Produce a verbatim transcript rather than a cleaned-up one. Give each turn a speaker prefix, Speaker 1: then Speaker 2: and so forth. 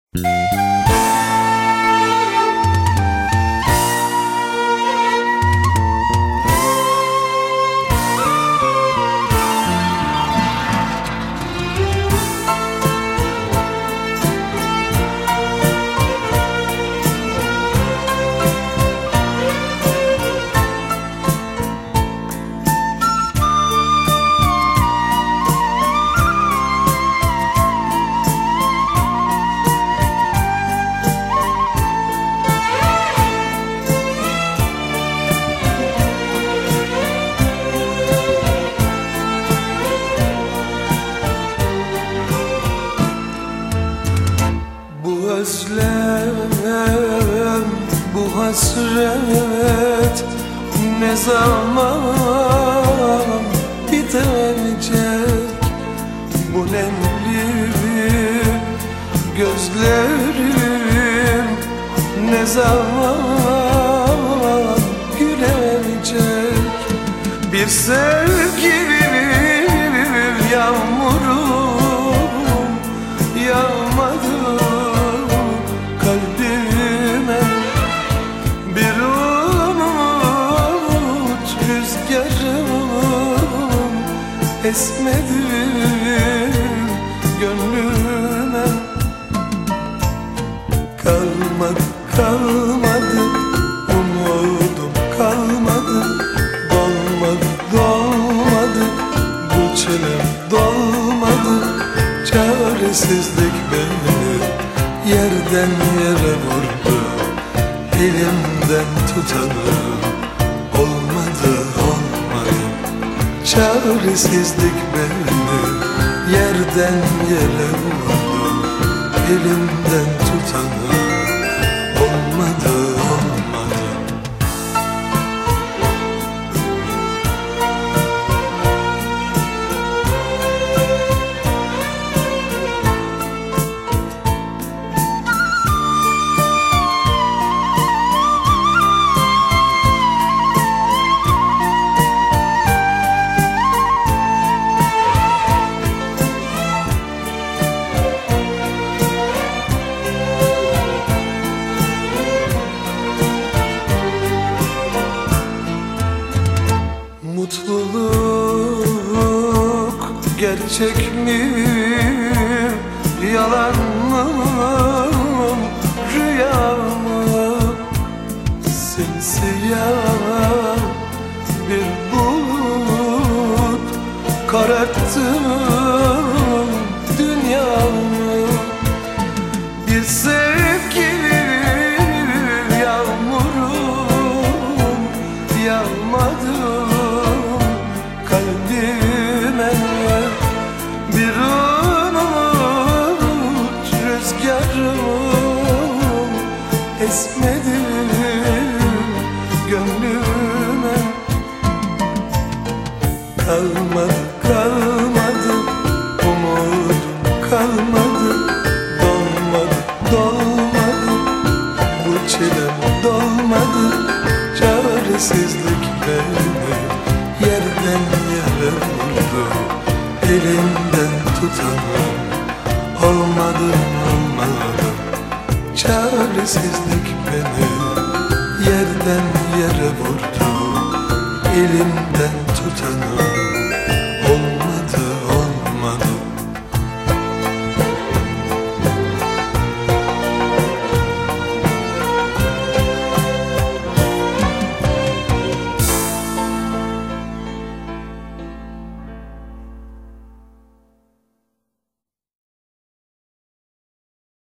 Speaker 1: Özlem, bu hasret ne zaman bitecek? Bu nemli gözlerim ne zaman gülecek? Bir sevgilim yağmurum yağmadı kalbime, bir umut rüzgarım esmedi gönlüme. Kalmadı, kalmadı umudum kalmadı, dolmadı, dolmadı bu çilem dolmadı. Çaresizlik beni yerden yere vurdu, elimden tutanım olmadı, olmadı. Çaresizlik beni yerden yere vurdu, elimden tutanım olmadı, olmadı. Mutluluk gerçek mi, yalan mı, rüya mı? Simsiyah bir bulut kararttı dünyamı. Bir sevgilim yağmurum yağmadı kalbime, bir umut rüzgarım esmedi gönlüme. Kalmadı, kalmadı umudum kalmadı, dolmadı, dolmadı bu çilem dolmadı. Çaresizlik beni yerden yere vurdu, elimden tutanım olmadı, olmadı. Çaresizlik beni yerden yere vurdu, elimden tutanım